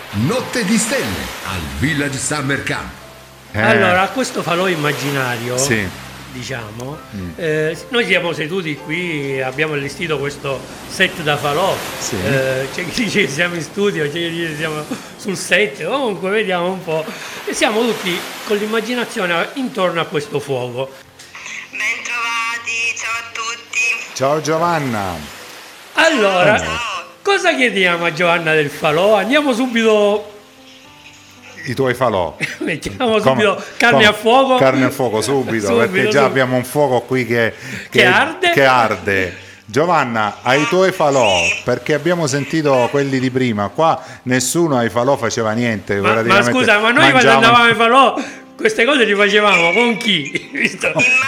Notte di Stelle al Village Summer Camp. Allora, a questo falò immaginario, Sì. diciamo, noi siamo seduti qui, abbiamo allestito questo set da falò. Sì. C'è chi dice che siamo in studio, c'è chi dice che siamo sul set, comunque vediamo un po'. E siamo tutti con l'immaginazione intorno a questo fuoco. Bentrovati, ciao a tutti. Ciao Giovanna. Allora, Ciao. cosa chiediamo a Giovanna del falò? Andiamo subito, I tuoi falò. mettiamo subito carne a fuoco. Carne a fuoco subito, perché già subito. abbiamo un fuoco qui che arde. che arde. Giovanna, ai tuoi falò, perché abbiamo sentito quelli di prima, qua nessuno ai falò faceva niente. Ma praticamente scusa, ma noi quando mangiavamo- andavamo ai falò, queste cose le facevamo con chi? Visto?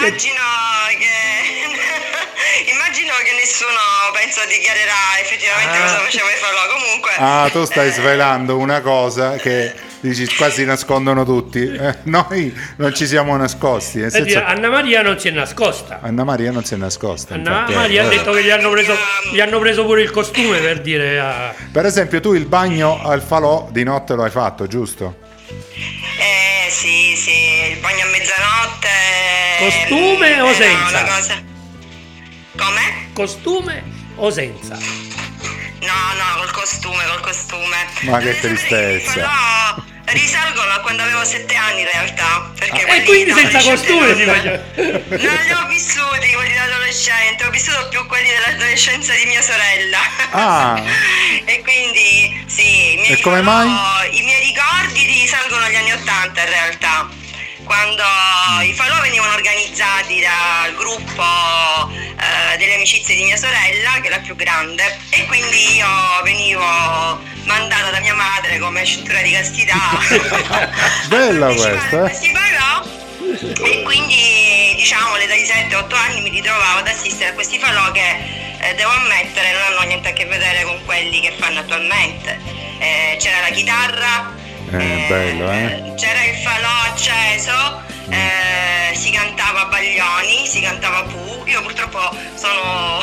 Immagino che nessuno penso dichiarerà effettivamente cosa faceva i falò. Comunque Ah, tu stai svelando una cosa che dici qua si nascondono tutti. Noi non ci siamo nascosti. Nel Per dire, senso, Anna Maria non si è nascosta. Anna Maria non si è nascosta. Anna infatti, Maria ha vero. detto che gli hanno preso pure il costume, per dire. Per esempio, tu il bagno al falò di notte lo hai fatto, giusto? sì, il bagno a mezzanotte. Costume o era senza? una cosa. Come? Costume o senza? No, col costume. Ma che Dovete sapere che i tristezza. falò risalgono a quando avevo 7 anni in realtà. Perché E quelli quindi da senza adolescente costume si non- faceva. Non li ho vissuti quelli da adolescente, ho vissuto più quelli dell'adolescenza di mia sorella. Ah. E quindi sì, E come mai? I miei ricordi risalgono agli anni 80 in realtà, quando i falò venivano organizzati dal gruppo delle amicizie di mia sorella, che è la più grande, e quindi io venivo mandata da mia madre come cintura di castità. Bella a partecipare questa, a questi falò. E quindi diciamo all'età di 7-8 anni mi ritrovavo ad assistere a questi falò che devo ammettere non hanno niente a che vedere con quelli che fanno attualmente. C'era la chitarra, bello, c'era il falò acceso, si cantava Baglioni, si cantava Pooh. Io purtroppo sono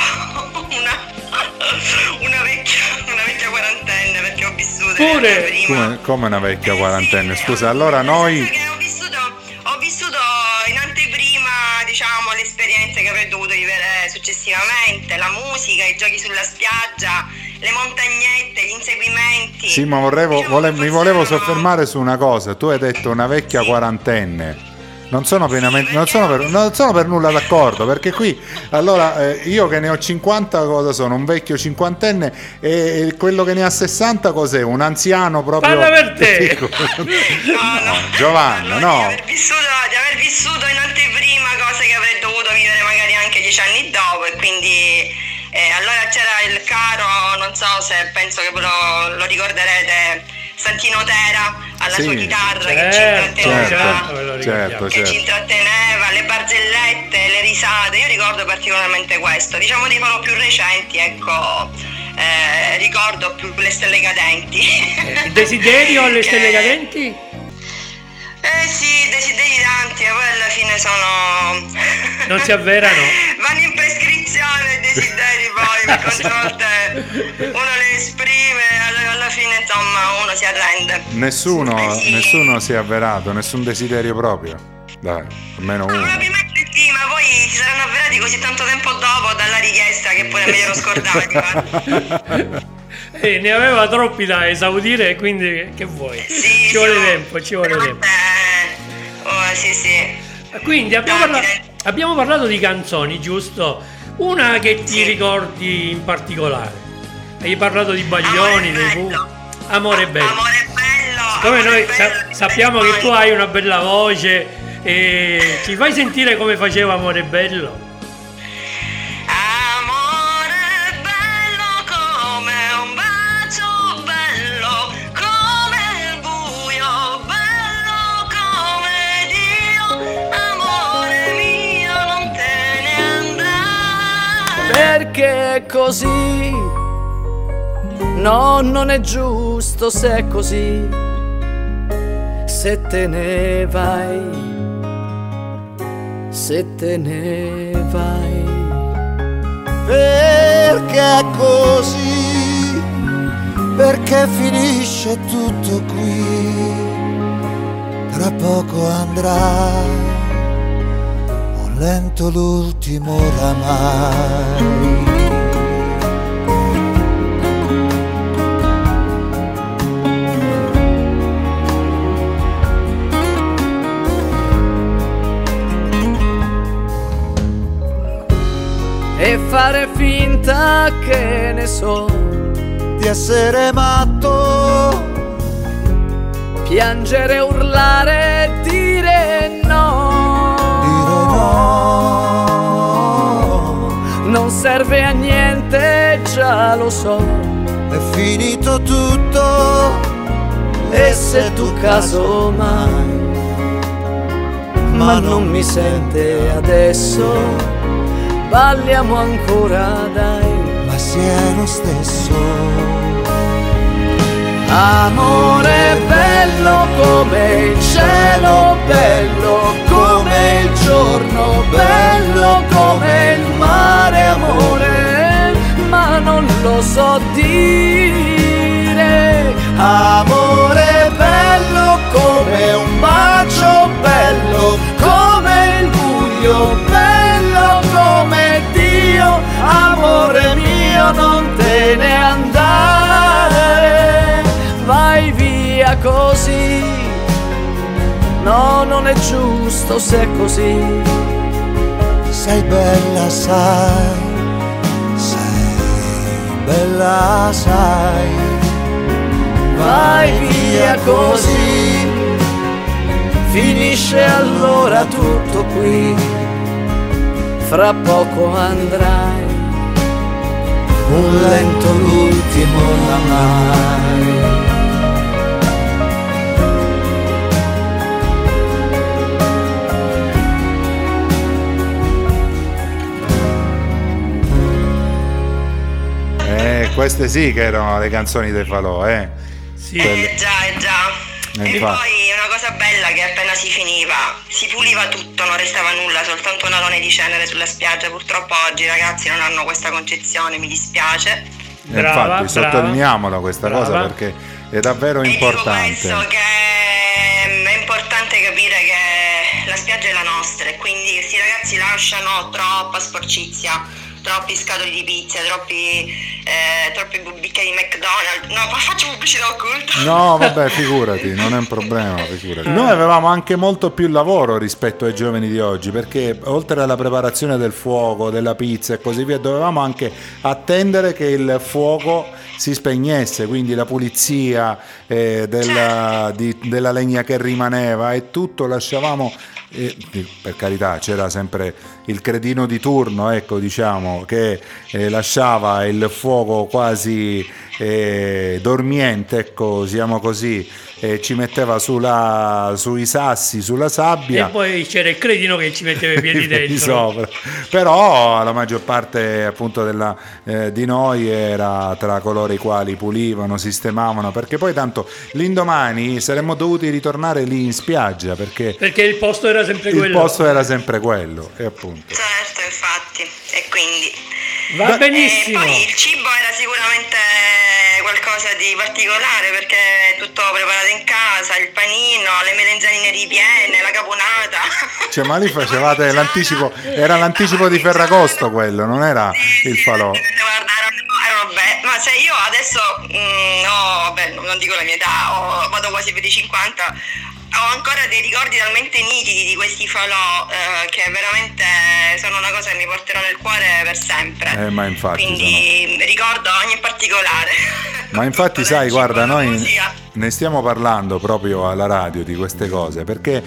una vecchia quarantenne, perché ho vissuto Pure? prima. Come una vecchia quarantenne? Sì, Scusa, allora noi... Ho vissuto in anteprima, diciamo, le esperienze che avrei dovuto vivere successivamente, la musica, i giochi sulla spiaggia, le montagnette, gli inseguimenti. Sì, ma mi volevo soffermare su una cosa. Tu hai detto una vecchia quarantenne. Non sono per nulla d'accordo, perché qui allora io che ne ho 50 cosa sono? Un vecchio cinquantenne, e quello che ne ha 60 cos'è? Un anziano proprio. Parla per te. No, Giovanna, no. Di aver vissuto in anteprima cose che avrei dovuto vivere magari anche 10 anni dopo, e quindi allora c'era il caro, non so se penso che ve lo ricorderete, Santino Tera alla sua chitarra, che ci intratteneva, certo. che ci intratteneva, le barzellette, le risate. Io ricordo particolarmente questo. Diciamo dei falò più recenti, ecco, ricordo più le stelle cadenti. Desiderio alle stelle cadenti? Sì, desideri tanti, e poi alla fine sono... Non si avverano? Vanno in prescrizione i desideri, poi perché tante volte uno le esprime, alla fine insomma uno si arrende. Nessuno si è avverato, nessun desiderio proprio. Dai, almeno uno. Probabilmente sì, ma poi si saranno avverati così tanto tempo dopo dalla richiesta che pure me li ero scordati. Guarda. Ne aveva troppi da esaudire, quindi che vuoi? Sì, ci vuole tempo. Sì. Quindi abbiamo parlato di canzoni, giusto? Una che ti ricordi in particolare. Hai parlato di Baglioni, dei Pooh. Amore bello. Amore bello. Come noi bello, sappiamo che tu hai una bella voce, e ci fai sentire come faceva Amore bello? Amore bello come un bacio bello, come il buio, bello come Dio, amore mio non te ne andare. Perché è così? No, non è giusto se è così. Se te ne vai, se te ne vai, perché è così. perché finisce tutto qui, tra poco andrà, un lento l'ultimo oramai. E fare finta che ne so Di essere matto, piangere, urlare, dire no. dire no. Non serve a niente, già lo so. È finito tutto, E se tu caso mai, ma non mi sente adesso, balliamo ancora, dai. ma si è lo stesso. Amore bello come il cielo, bello come il giorno, bello come il mare, amore, ma non lo so dire. Amore bello come un bacio, bello come il buio, bello come Dio, amore mio non te ne andare, vai via così, no non è giusto se è così. Sei bella, sai, sei bella, sai, Vai via così, finisce allora tutto qui, fra poco andrai, un lento l'ultimo oramai. Queste sì che erano le canzoni dei Falò, Sì. Già. E infatti. poi una cosa bella che appena si finiva, si puliva tutto, non restava nulla, soltanto un alone di cenere sulla spiaggia. Purtroppo oggi i ragazzi non hanno questa concezione, mi dispiace. Brava, Infatti brava. sottolineiamola questa Brava. cosa perché è davvero E dico importante. questo, che è importante capire che la spiaggia è la nostra e quindi questi ragazzi lasciano troppa sporcizia, troppi scatoli di pizza, troppi bicchieri di McDonald's. No, ma faccio pubblicità occulta. No, vabbè, figurati, non è un problema, figurati. Noi avevamo anche molto più lavoro rispetto ai giovani di oggi, perché oltre alla preparazione del fuoco, della pizza e così via, dovevamo anche attendere che il fuoco si spegnesse, quindi la pulizia della legna che rimaneva e tutto lasciavamo. Per carità, c'era sempre il cretino di turno, ecco, diciamo, che lasciava il fuoco quasi dormiente, ecco, siamo così, ci metteva sui sassi, sulla sabbia E poi c'era il cretino che ci metteva i piedi di dentro. sopra. Però la maggior parte appunto di noi era tra coloro i quali pulivano, sistemavano, perché poi tanto l'indomani saremmo dovuti ritornare lì in spiaggia perché Perché il posto era sempre il quello. posto era sempre quello, e appunto. Certo, infatti. E quindi Va benissimo. poi il cibo era sicuramente qualcosa di particolare perché è tutto preparato in casa, il panino, le melanzanine ripiene, la caponata. Cioè, ma lì facevate l'anticipo, era l'anticipo di Ferragosto quello, non era il Falò. Guarda, erano belli. Ma se io adesso, no, vabbè, non dico la mia età, vado quasi per i 50, ho ancora dei ricordi talmente nitidi di questi Falò che veramente sono una cosa che mi porterò nel cuore per sempre. Ma infatti quindi ricordo ogni particolare. Ma infatti Tutto sai, dal guarda, cibo alla noi musica. ne stiamo parlando proprio alla radio di queste cose perché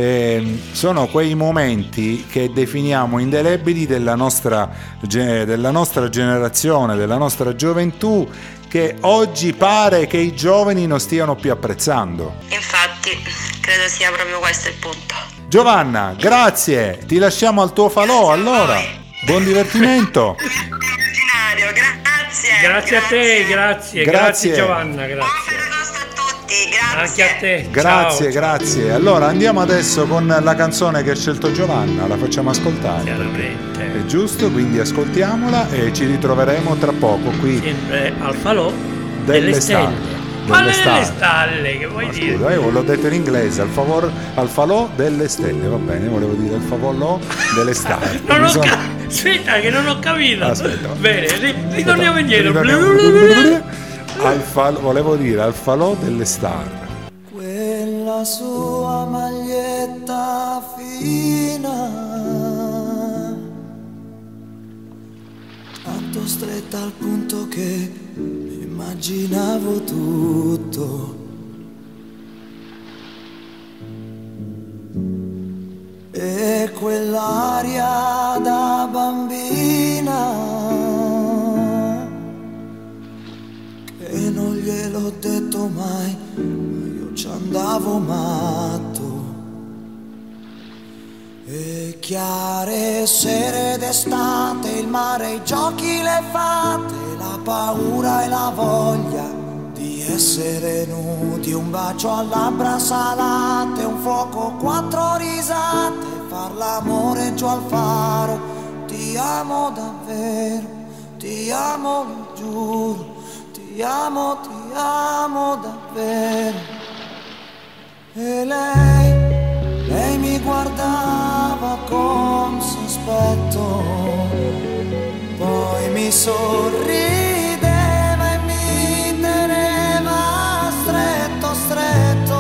sono quei momenti che definiamo indelebili della nostra generazione, della nostra gioventù, che oggi pare che i giovani non stiano più apprezzando. Infatti, credo sia proprio questo il punto. Giovanna, grazie, ti lasciamo al tuo Falò allora. Buon divertimento. Straordinario, grazie. Grazie a te, grazie. Grazie Giovanna, Buon grazie. Ferragosto a tutti, grazie. Anche a te. Grazie, Ciao. grazie. Allora andiamo adesso con la canzone che ha scelto Giovanna, la facciamo ascoltare. Chiaramente. È giusto, quindi ascoltiamola e ci ritroveremo tra poco qui Sempre al Falò. delle stalle. Palle delle stalle, che vuoi dire? Scusa, io l'ho detto in inglese, al falò delle stelle, va bene, volevo dire al falò delle stalle. Aspetta, che non ho capito. Aspetta. Bene, ritorniamo indietro. Volevo dire al falò delle star. Quella sua maglietta fina, tanto stretta al punto che immaginavo tutto. E quell'aria da bambina che non gliel'ho detto mai, ma io ci andavo matto. E chiare sere d'estate, il mare, i giochi, le fate, la paura e la voglia di essere nudi, un bacio a labbra salate, un fuoco, 4 risate, far l'amore giù al faro. Ti amo davvero, ti amo, lo giuro, ti amo davvero. E lei mi guardava con sospetto, poi mi sorrideva e mi teneva stretto, stretto.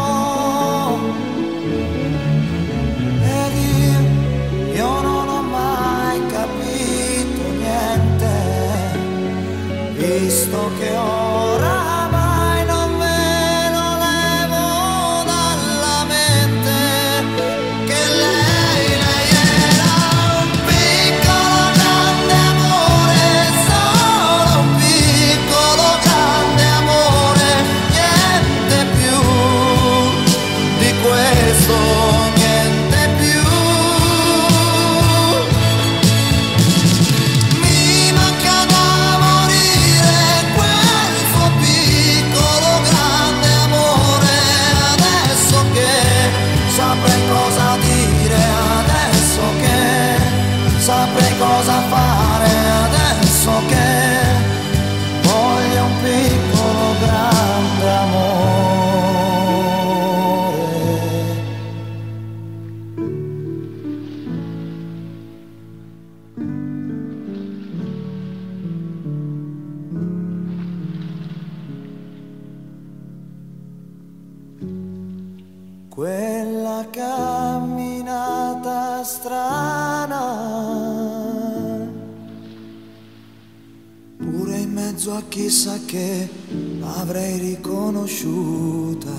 Ed io non ho mai capito niente, visto che oramai non me lo levo dalla mente, che lei era un piccolo grande amore, solo un piccolo grande amore, niente più di questo, niente più. Mi manca da morire quel suo piccolo grande amore, adesso che saprei cosa dire, adesso che saprei cosa fare, adesso che voglio un piccolo grande amore. Quella camminata strana, pure in mezzo a chissà che l'avrei riconosciuta.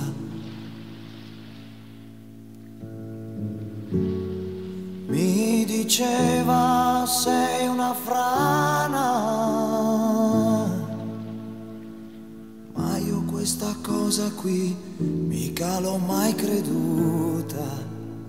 Mi diceva sei una frana, ma io questa cosa qui mica l'ho mai creduta.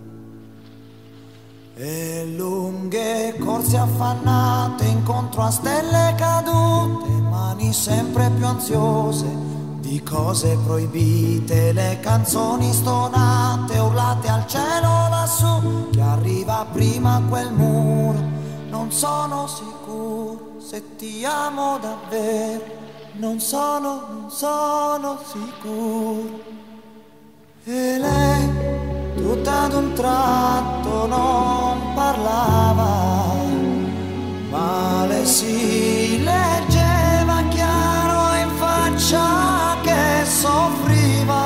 E lunghe corse affannate incontro a stelle cadute, mani sempre più ansiose di cose proibite, le canzoni stonate urlate al cielo lassù, che arriva prima quel muro. Non sono sicuro se ti amo davvero, non sono sicuro. E lei tutta ad un tratto non parlava, ma le si leggeva chiaro in faccia che soffriva.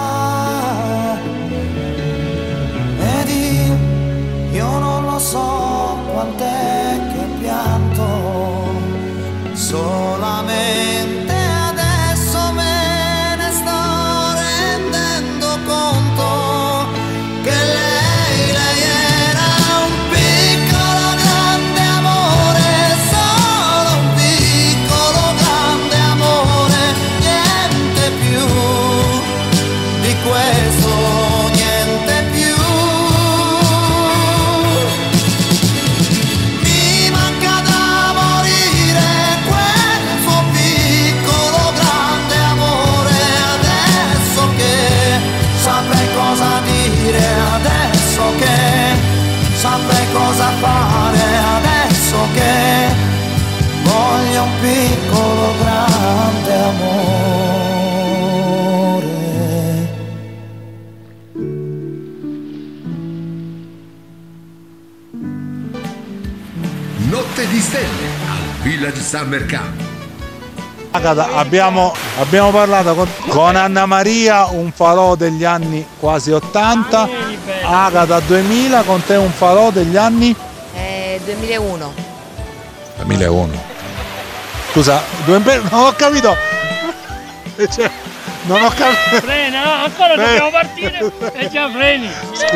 Ed io non lo so quant'è che pianto, solamente adesso me ne sto rendendo conto che lei era un piccolo grande amore, solo un piccolo grande amore, niente più di questo, niente più. Mi manca da morire quel suo piccolo grande amore, adesso che saprei cosa dire, adesso che saprei cosa fare, adesso che voglio un piccolo grande amore. Village Summer Camp. Abbiamo parlato con Anna Maria, un falò degli anni quasi 80, Agata 2000, con te un falò degli anni 2001. 2001. Scusa, non ho capito. Cioè, non ho capito. Frena, ancora dobbiamo partire e già freni.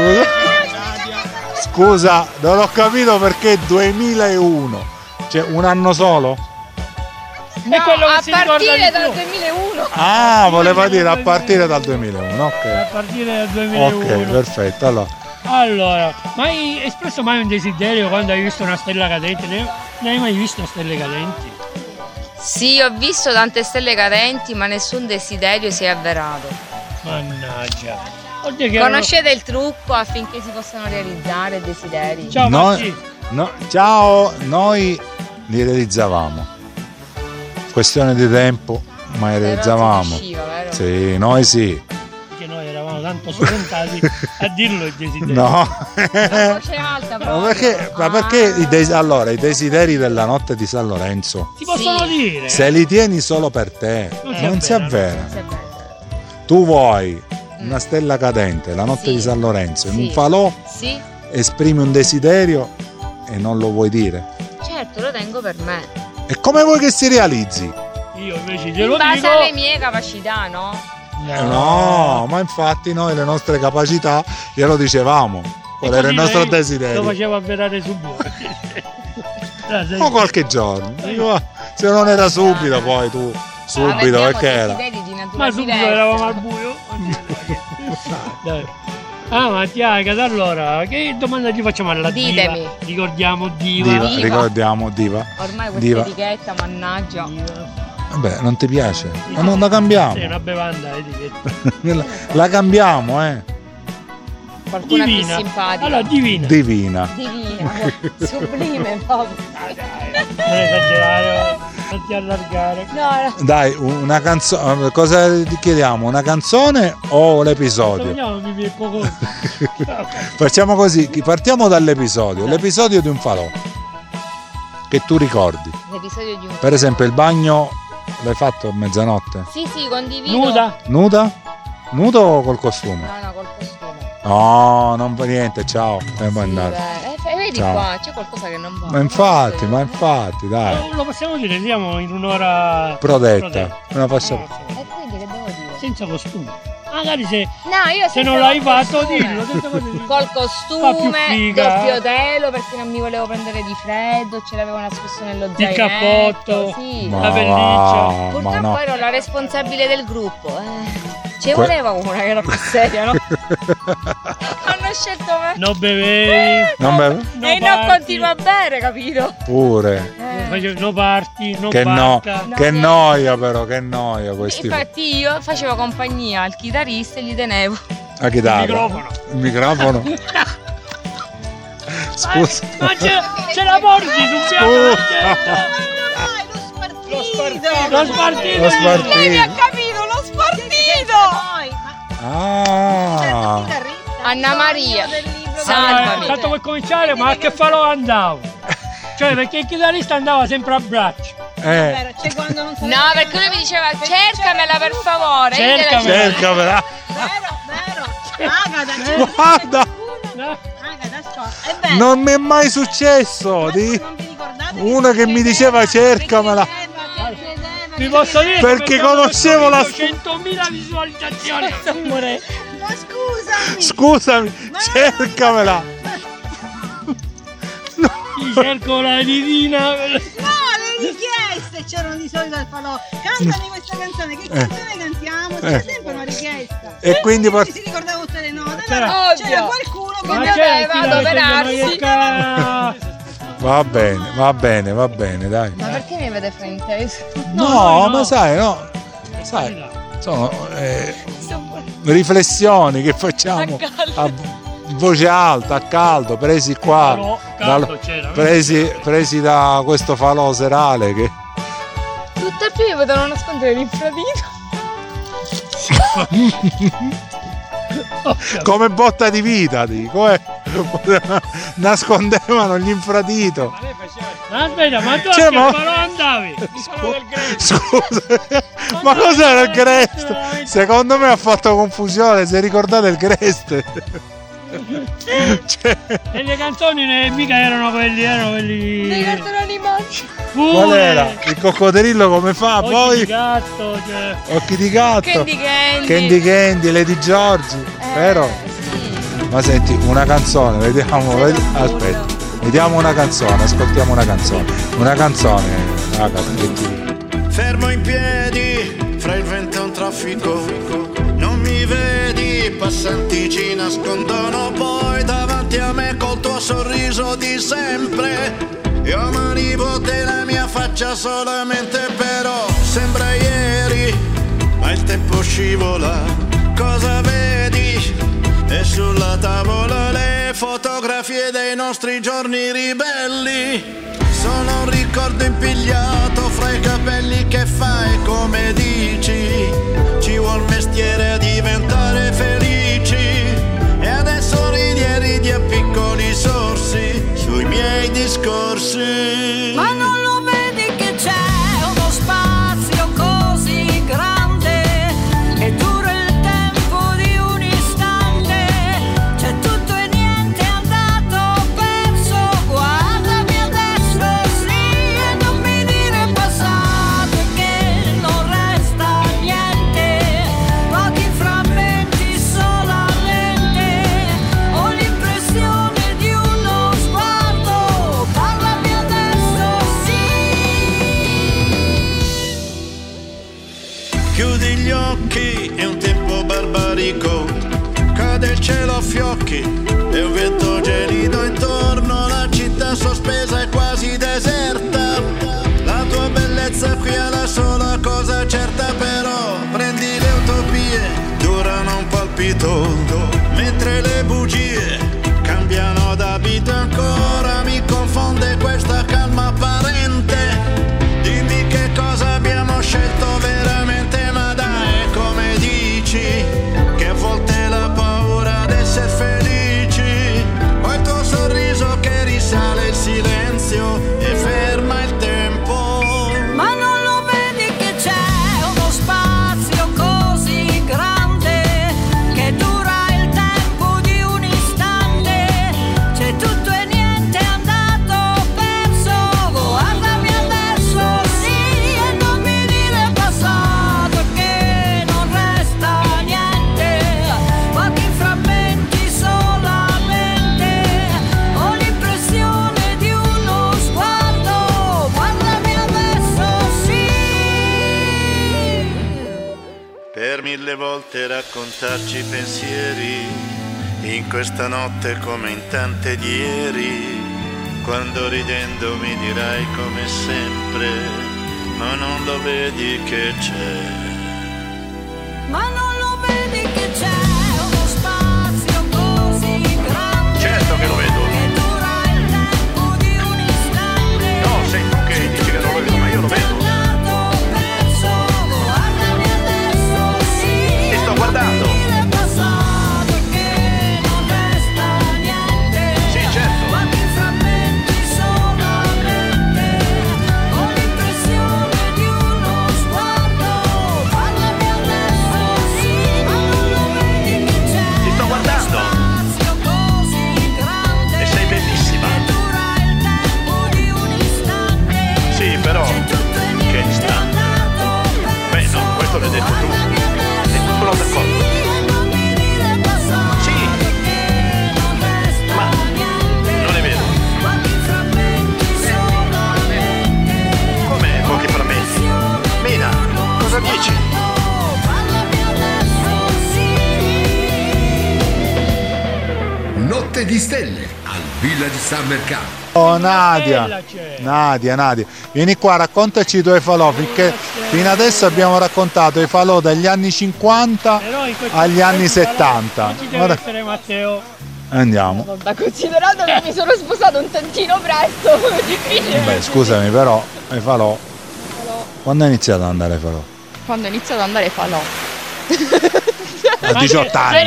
Scusa, non ho capito perché 2001. Cioè un anno solo? No, a partire dal 2001. Ah, voleva dire a partire dal 2001, ok. A partire dal 2001. Ok, perfetto. Allora, ma hai espresso mai un desiderio quando hai visto una stella cadente? Ne hai mai visto stelle cadenti? Sì, ho visto tante stelle cadenti, ma nessun desiderio si è avverato. Mannaggia. Conoscete il trucco affinché si possano realizzare desideri? Ciao ciao, noi li realizzavamo. Questione di tempo, ma li realizzavamo. Riusciva, vero? Sì, noi sì. Perché noi eravamo tanto sfruntati a dirlo il desiderio. No. La voce alta proprio. Ma perché allora, i desideri della notte di San Lorenzo Si possono dire? se li tieni solo per te, non si avvera. Tu vuoi una stella cadente la notte di San Lorenzo in un falò, esprimi un desiderio e non lo vuoi dire. Certo, lo tengo per me. E come vuoi che si realizzi? Io invece te lo in base dico. alle mie capacità, no? No, ma infatti noi le nostre capacità glielo dicevamo. Qual era il nostro desiderio? Lo facevo avverare subito. O qualche giorno. Se non era subito, poi tu subito, perché era? Ma subito eravamo al buio. Dai. Ah, Mattiaga, allora, che domanda ti facciamo alla Ditemi. diva? Ricordiamo diva. Ricordiamo diva. Ormai questa diva. etichetta, mannaggia. Vabbè, non ti piace? Ma non la cambiamo. Sì, una bevanda etichetta. La cambiamo, Qualcuna più Divina. simpatica. Allora, divina. Divina. Sublime proprio. Non esagerare, non ti allargare. No. Dai, una canzone. Cosa ti chiediamo? Una canzone o l'episodio? Facciamo così, partiamo dall'episodio. L'episodio di un falò che tu ricordi. L'episodio di un Per esempio, il bagno l'hai fatto a mezzanotte? Sì, condivido. Nuda? Nudo o col costume? No, col costume. No, non fa niente, ciao. Vedi Ciao. qua, c'è qualcosa che non va. Ma infatti, dai. Lo possiamo dire, siamo in un'ora Protetta. Una fascia. E quindi che devo dire? senza costume. Magari se io non l'hai fatto, dillo. Col costume, doppio telo perché non mi volevo prendere di freddo, ce l'avevo nascosto nello zainetto. Il cappotto, sì. la pelliccia. Purtroppo ero la responsabile del gruppo. Ci voleva una che era più seria, no? Hanno scelto me. Non bevevi. E non continua a bere, capito? Pure. No parti, no che barca. Che noia però, che noia questi. Infatti io facevo compagnia al chitarrista e gli tenevo la chitarra. Il microfono. Scusa. Ma ce la porti su Lo spartito. Mi ha capito, lo spartito. Anna Maria, salvami. Tanto per cominciare, ma a che falò andavo? Cioè, perché il chitarrista andava sempre a braccio. No, perché lui mi diceva cercamela per favore. Cercamela. Vero. Guarda. Non mi è mai successo di uno che mi diceva cercamela. Vi posso dire perché conoscevo la 100.000 visualizzazioni. Ma scusami, cercamela. Ti cerco la divina. No, le richieste c'erano di solito al falò. Cantami questa canzone, che canzone cantiamo? C'è sempre una richiesta. E quindi si ricordava tutte le note. C'era qualcuno che doveva adoperarsi. Va bene, dai. Ma perché mi avete frainteso? No, ma sai, sono riflessioni che facciamo a voce alta, a caldo, presi qua, presi da questo falò serale che... Tutte più mi potevano nascondere l'infradito. Come botta di vita, dico, nascondevano gli infradito. Ma lei faceva Aspetta, ma tu Cioè, a che ma- falò andavi? Scusa, ma cos'era il Grest? Secondo me ha fatto confusione, se ricordate il Grest. Cioè, E le canzoni mica erano quelli Dei cartoni animati. qual era? Il coccodrillo come fa? Occhi Poi di gatto, cioè. Occhi di gatto, Candy Candy, Lady Giorgi, vero? Sì. Ma senti, una canzone, vediamo, aspetta, vediamo una canzone, ascoltiamo una canzone, Fermo in piedi, fra il vento e un traffico, non mi vedi, passanti ci nascondono poi davanti a me col tuo sorriso di sempre. Io m'arrivo della mia faccia solamente, però sembra ieri, ma il tempo scivola, cosa vedi? E sulla tavola le fotografie dei nostri giorni ribelli. Sono un ricordo impigliato fra i capelli che fai come dici. Ci vuol mestiere a diventare felici. E adesso ridi e ridi a piccoli sorsi sui miei discorsi. Ma non lo vedi che c'è uno spazio così grande e dura il tempo di un istante. C'è tutto e niente è andato perso. Guardami adesso sì e non mi dire passato e che non resta niente. Pochi frammenti solamente. Ho l'impressione di uno sguardo. Parlami adesso sì. Chiudi gli occhi, è un tempo barbarico. Cade il cielo a fiocchi e un vento gelido intorno. La città sospesa è quasi deserta. La tua bellezza qui è la sola cosa certa, però prendi le utopie, durano un palpito, mentre le bugie cambiano d'abito. Ancora mi confonde questa calma apparente. Dimmi che cosa abbiamo scelto veramente, ma dai, come dici, che a volte la paura d'essere felici, o il tuo sorriso che risale il silenzio e ferma il tempo. Ma non lo vedi che c'è uno spazio così grande che dura il tempo di un istante. C'è tutto e niente è andato perso. Guardami adesso sì e non mi dire passato che non resta niente. Pochi frammenti solamente. Ho l'impressione di uno sguardo. Guardami adesso sì. Per 1000 volte raccontarci i pensieri, in questa notte come in tante di ieri, quando ridendo mi dirai come sempre, ma non lo vedi che c'è. Ma non lo vedi che c'è uno spazio così grande. Certo che lo vedo. Che dura il tempo di un istante. No, sei tu che dici che non lo vedo, ma io lo vedo. Andato perso. Guardami adesso sì. Ti sto guardando. Dire passato che non resta niente. Sì, certo. Pochi frammenti solamente. Ho l'impressione di uno sguardo. Parlami adesso sì. Ma non lo vedi che c'è. Ti sto guardando. Spazio così grande. E sei bellissima. Che dura il tempo di un istante. Sì, però che istante. Beh, no, questo l'hai detto tu. E tu sono d'accordo. Sì, ma non è vero. Come pochi frammenti? Mina, cosa dici? Notte di stelle al Village Summer Camp. Oh Nadia, Nadia, vieni qua, raccontaci i tuoi falò, perché fino adesso abbiamo raccontato i falò dagli anni 50 Però in questo agli anni falò 70. non ci deve Guarda, essere Matteo. andiamo. Vabbè, considerato che mi sono sposato un tantino presto, è difficile. Beh, scusami, però i falò. Quando hai iniziato ad andare ai falò? Quando ho iniziato ad andare falò. A 18 anni.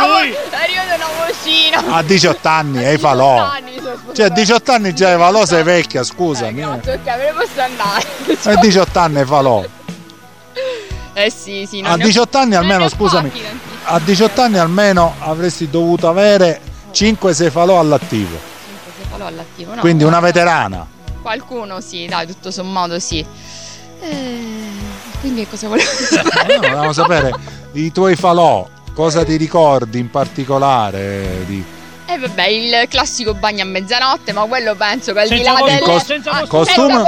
A 18 anni hai falò. Cioè a 18 anni già hai falò, sei vecchia, scusami. Ok, me ne posso andare. A 18 anni hai falò. Sì, a 18 anni almeno, scusami. A 18 anni almeno avresti dovuto avere 5-6 falò all'attivo. 5-6 falò all'attivo, no? Quindi una veterana. Qualcuno sì, dai, tutto sommato sì. Quindi che cosa volevo No, volevamo sapere i tuoi falò, cosa ti ricordi in particolare di... vabbè, il classico bagno a mezzanotte, ma quello penso che al di Senza là del senza costume?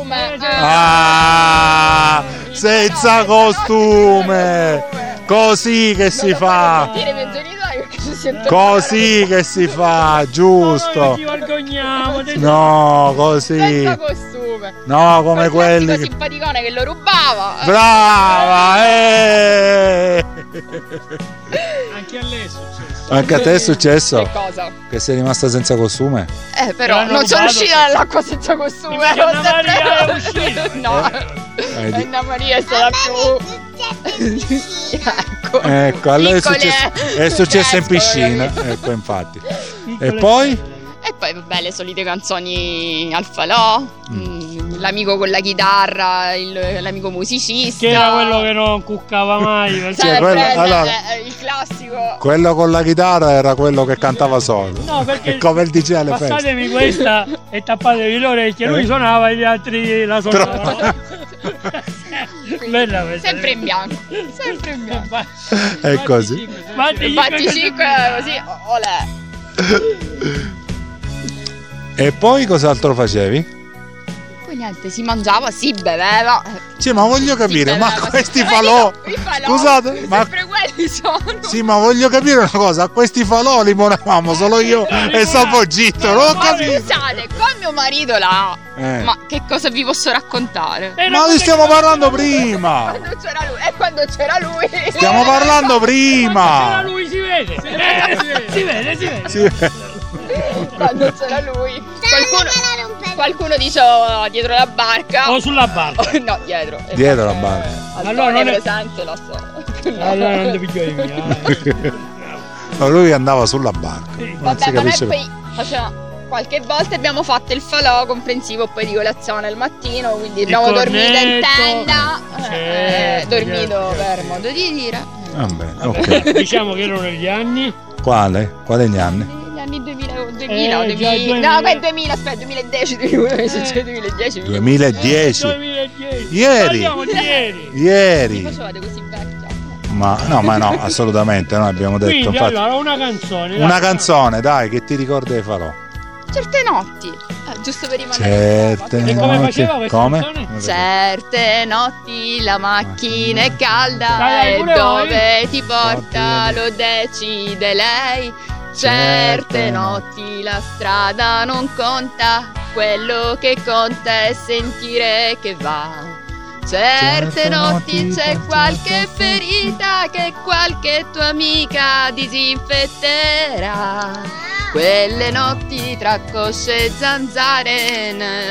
Ah, senza costume. Così che si fa. Dire ai miei genitori perché si sente Così che si fa, giusto. Ci vergogniamo. No, così. senza costume. No, come quelli Quello che... simpaticone che lo rubava. Brava, Anche a lei è successo. Anche a te è successo? Che cosa? Che sei rimasta senza costume? Però non sono uscita dall'acqua senza costume. Anna Maria è uscita. No. Anna Maria è stata più... Ecco, allora Piccole- è successo in piscina. Ecco, infatti. E poi? E poi vabbè, le solite canzoni al falò, l'amico con la chitarra, l'amico musicista. Che era quello che non cuccava mai. Perché... Cioè, allora, il classico. quello con la chitarra era quello che cantava solo. No, perché è come il DJ alle feste. passatemi questa e tappatevi le orecchie. Lui suonava e gli altri la suonavano. Bella questa. Sempre in bianco. Sempre in bianco. È così. Batti 5 così, olè. E poi cos'altro facevi? Poi niente, si mangiava, si beveva. Cioè, ma voglio capire, Si ma beveva, questi si- falò, i falò, scusate, ma sempre quelli sono. sì, ma voglio capire una cosa, a questi falò li ponevamo solo io e Salvogitto, non ho capito. Scusate, con mio marito là. Eh. Ma che cosa vi posso raccontare? Ma vi stiamo parlando prima. Quando c'era lui, e quando c'era lui. Stiamo parlando prima. C'era lui, si vede. Si vede. Sì. Quando c'era lui. Qualcuno diceva dietro la barca. O sulla barca. No, dietro. Dietro la barca. Allora non è presente, lo so. Allora non ti piglio mia. No, lui andava sulla barca. Non si Vabbè, ma noi capisce. poi faceva. Qualche volta abbiamo fatto il falò comprensivo poi di colazione al mattino, quindi abbiamo dormito in tenda, dormito per modo di dire. Va bene, ok. Diciamo che erano gli anni. Quale? Quali gli anni? Gli anni 2000 o 2000 già 2000. no, quel 2000, aspetta, 2010, 2010. 2010. 2010. Ieri. Parliamo di ieri. Ieri. Facevate così vecchia. Ma no, assolutamente, noi abbiamo detto. Quindi Infatti, allora una canzone. una dai. canzone, dai, che ti ricorda dei falò. Certe notti, giusto per rimanere. Certe E come notti. faceva questa Come? canzone? Certe notti la macchina è calda Dai, e pure dove ti porta lo decide lei. Certe notti la strada non conta, quello che conta è sentire che va. Certe notti c'è qualche ferita che qualche tua amica disinfetterà. Quelle notti tra cosce e zanzare.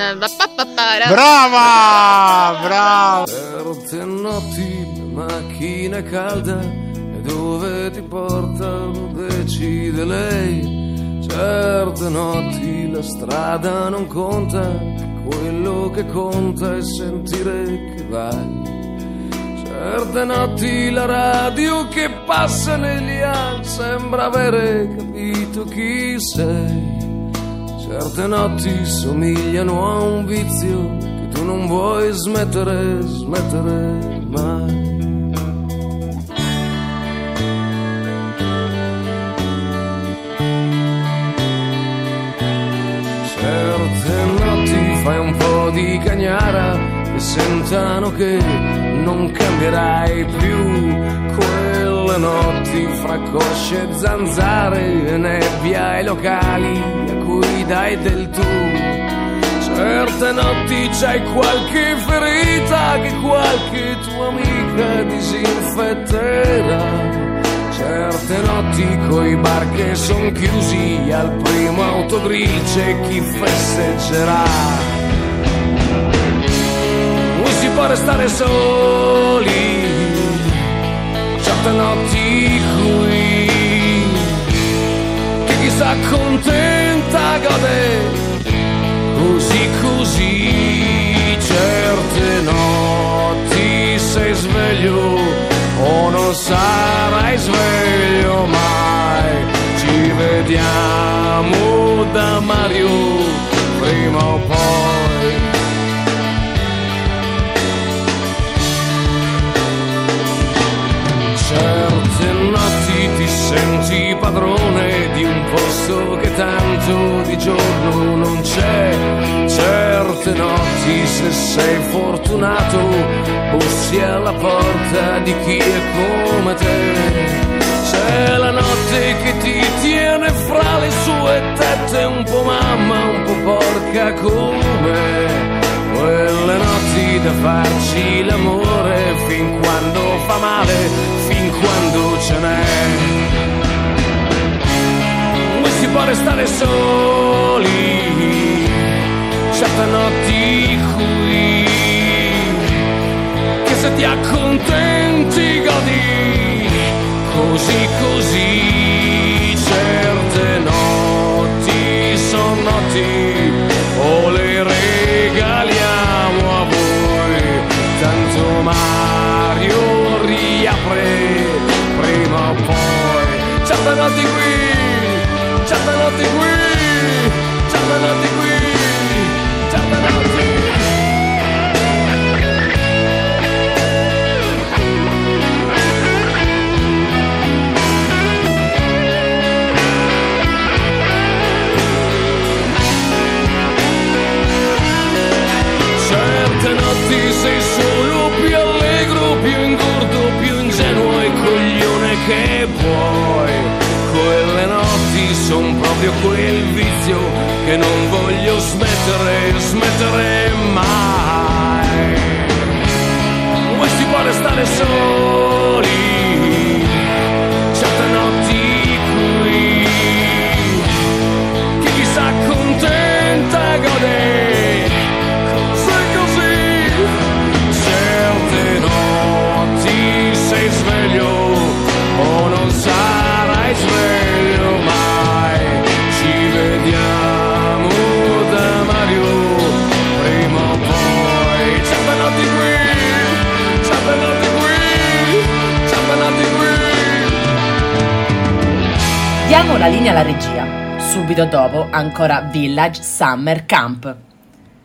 Brava! Certe notti la macchina è calda e dove ti porta lo decide lei. Certe notti la strada non conta, quello che conta è sentire che vai. Certe notti la radio che passa negli anni sembra avere capito chi sei. Certe notti somigliano a un vizio che tu non vuoi smettere mai. Certe notti fai un po' di cagnara e sentano che non cambierai più. Quelle notti fra cosce e zanzare e nebbia ai locali a cui dai del tu. Certe notti c'hai qualche ferita che qualche tua amica disinfetterà. Certe notti coi bar che son chiusi al primo autogrill c'è chi festeggerà. Non si può restare soli, certe certe notti qui che chissà contenta gode così così. Certe notti sei sveglio o non sarai sveglio mai. Ci vediamo da Mario prima o poi. Certe notti ti senti padrone di un posto che tanto di giorno non c'è. Certe notti, se sei fortunato, bussi alla porta di chi è come te. C'è la notte che ti tiene fra le sue tette, un po' mamma, un po' porca come quelle notti da farci l'amore fin quando fa male, fin quando ce n'è. Noi si può restare soli, certe notti qui, che se ti accontenti godi così così. Certe notti son notti o le regaliamo a voi, tanto Mario riapre prima o poi. Certe notti qui, certe notti qui, certe notti qui, certe notti. Sei solo più allegro, più ingordo, più ingenuo e coglione che puoi. Quelle notti son proprio quel vizio che non voglio smettere mai. Vuoi si può restare soli, certe notti qui, che chissà contenta gode. Sei sveglio o non sarai sveglio mai. Ci vediamo da Mario prima o poi. Certe notti qui, certe notti qui, certe notti qui. Diamo la linea alla regia. Subito dopo ancora Village Summer Camp.